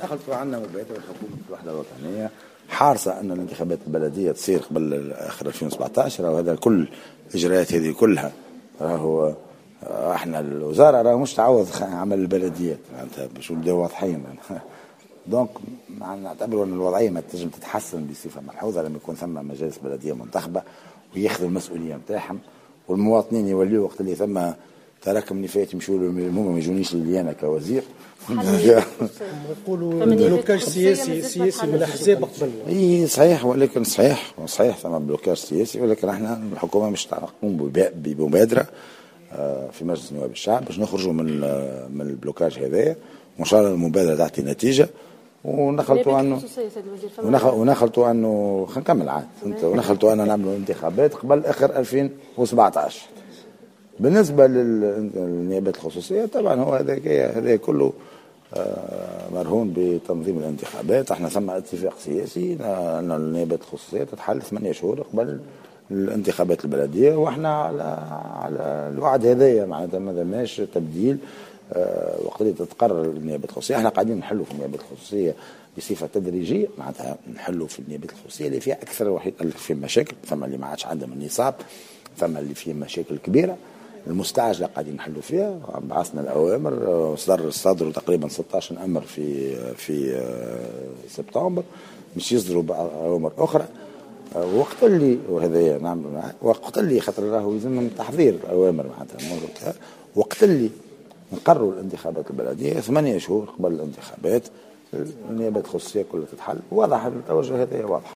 دخلت عندنا مبادرة حكومة الوحدة الوطنية حارصة أن الانتخابات البلدية تصير قبل آخر 2017، وهذا كل الإجراءات هذه كلها راهو احنا الوزارة راه مش تعوض عمل البلديات معناتها باش نبداو واضحين. دونك نعتبروا أن الوضعية ما تنجم تتحسن بصفة ملحوظة لما يكون ثم مجالس بلدية منتخبة وياخذوا المسؤولية نتاعهم، والمواطنين يوليوا وقت اللي ثم تراكم نفايات يمشوا لهم ما يجونيش لي انا كوزير. يقولوا بلوكاج سياسي من الاحزاب قبل. اي صحيح، ولكن صحيح ثم بلوكاج سياسي، ولكن احنا الحكومه مش تقوم بمبادره في مجلس نواب الشعب باش نخرجوا من البلوكاج هذايا، وان شاء الله المبادره تعطي نتيجه ونخلطوا انه خلينا نكمل عاد ونخلطوا انه نعملوا انتخابات قبل اخر 2017. بالنسبة للنيابات الخصوصية طبعا هو هذا كله مرهون بتنظيم الانتخابات. احنا ثم اتفاق سياسي ان النيابات الخصوصية تتحل 8 شهور قبل الانتخابات البلدية، واحنا على الوعد هذايا معناتها ما ماش تبديل. وقت اللي تتقرر النيابات الخصوصية احنا قاعدين نحلوا في النيابات الخصوصية بصفة تدريجية، معناتها نحلوا في النيابات الخصوصية اللي فيها اكثر وحيد اللي فيه مشاكل، ثم اللي ما عادش عندهم النصاب، ثم اللي فيه مشاكل كبيرة المستعجله قاعدين نحلوا فيها. بعثنا الاوامر، صدروا تقريبا 16 امر في سبتمبر، مش يصدروا اوامر اخرى. وقت اللي وهذا نعمل وقت اللي خاطر راهو يلزمهم تحضير اوامر معناتها وقت اللي نقرروا الانتخابات البلديه 8 شهور قبل الانتخابات النيابات الخصوصيه كلها تتحل. واضح التوجه هذا واضح.